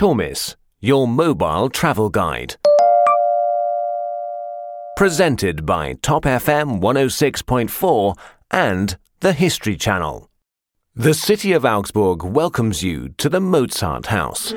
Tormis, your mobile travel guide. Presented by Top FM 106.4 and the History Channel. The city of Augsburg welcomes you to the Mozart House.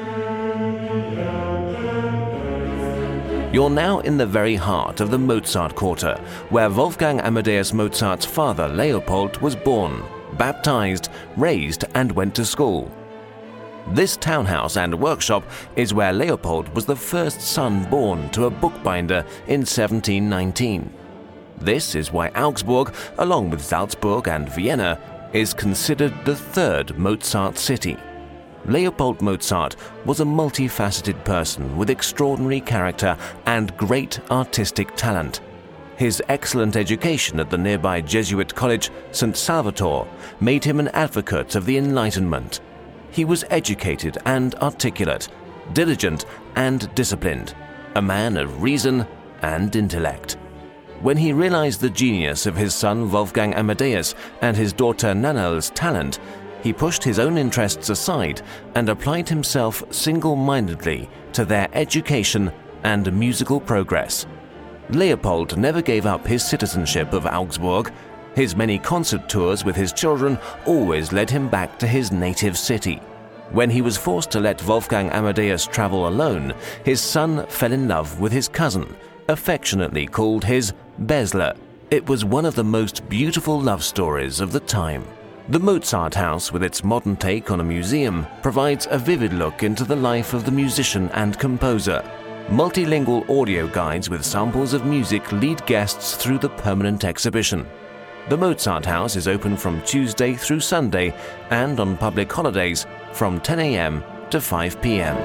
You're now in the very heart of the Mozart Quarter, where Wolfgang Amadeus Mozart's father Leopold was born, baptized, raised and went to school. This townhouse and workshop is where Leopold was the first son born to a bookbinder in 1719. This is why Augsburg, along with Salzburg and Vienna, is considered the third Mozart city. Leopold Mozart was a multifaceted person with extraordinary character and great artistic talent. His excellent education at the nearby Jesuit college, St. Salvator, made him an advocate of the Enlightenment. He was educated and articulate, diligent and disciplined, a man of reason and intellect. When he realized the genius of his son Wolfgang Amadeus and his daughter Nannerl's talent, he pushed his own interests aside and applied himself single-mindedly to their education and musical progress. Leopold never gave up his citizenship of Augsburg. His many concert tours with his children always led him back to his native city. When he was forced to let Wolfgang Amadeus travel alone, his son fell in love with his cousin, affectionately called his Besler. It was one of the most beautiful love stories of the time. The Mozart House, with its modern take on a museum, provides a vivid look into the life of the musician and composer. Multilingual audio guides with samples of music lead guests through the permanent exhibition. The Mozart House is open from Tuesday through Sunday and on public holidays from 10 a.m. to 5 p.m.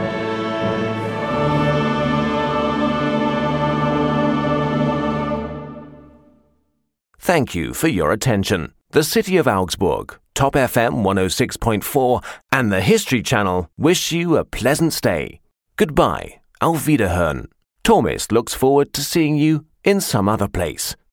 Thank you for your attention. The city of Augsburg, Top FM 106.4 and the History Channel wish you a pleasant stay. Goodbye, auf Wiederhören. Tormis looks forward to seeing you in some other place.